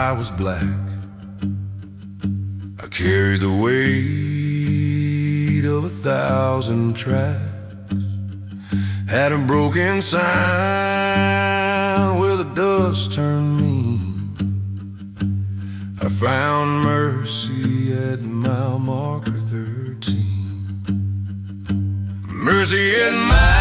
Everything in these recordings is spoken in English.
sky was black. I carried the weight of 1,000 tracks. Had a broken sign where the dust turned mean. I found mercy at mile marker 13. Mercy at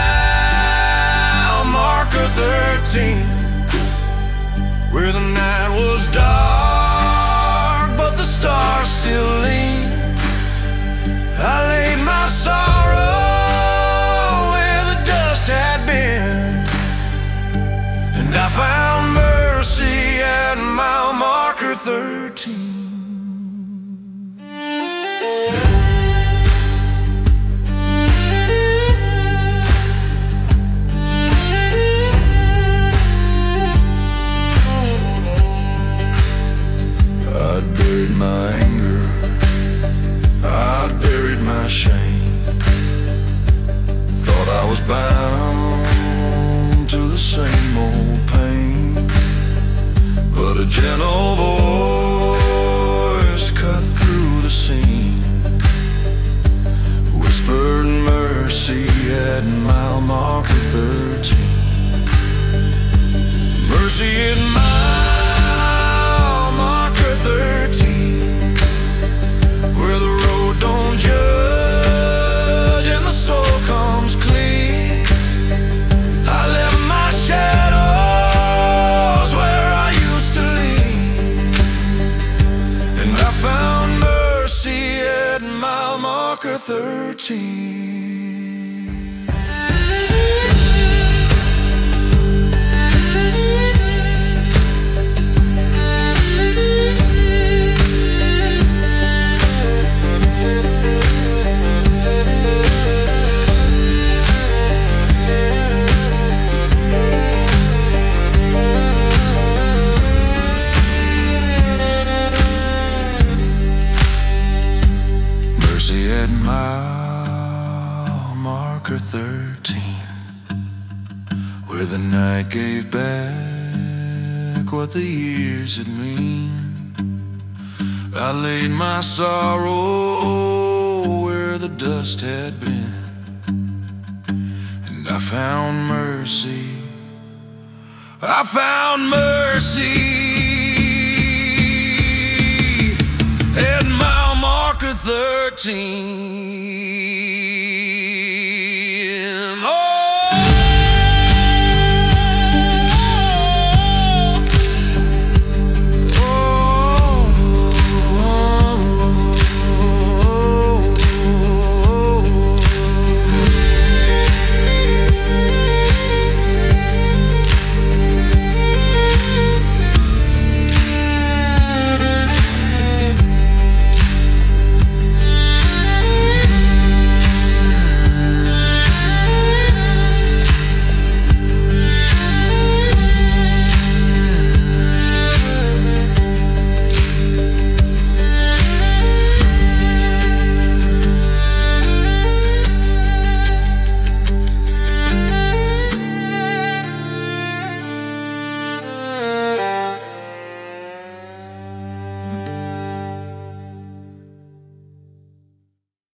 mile marker 13, where the night was dark but the stars still lean. I laid my sorrow where the dust had been, and I found mercy at mile marker 13. I buried my anger, I buried my shame. Thought I was bound to the same old pain, but a gentle voice cut through the scene, whispered mercy at mile marker 13. Mercy at mile marker 13, where the road don't judge and the soul comes clean. I left my shadows where I used to lean, and I found mercy at mile marker 13. At mile marker 13, where the night gave back what the years had mean. I laid my sorrow where the dust had been, and I found mercy, I found mercy at mile marker 13.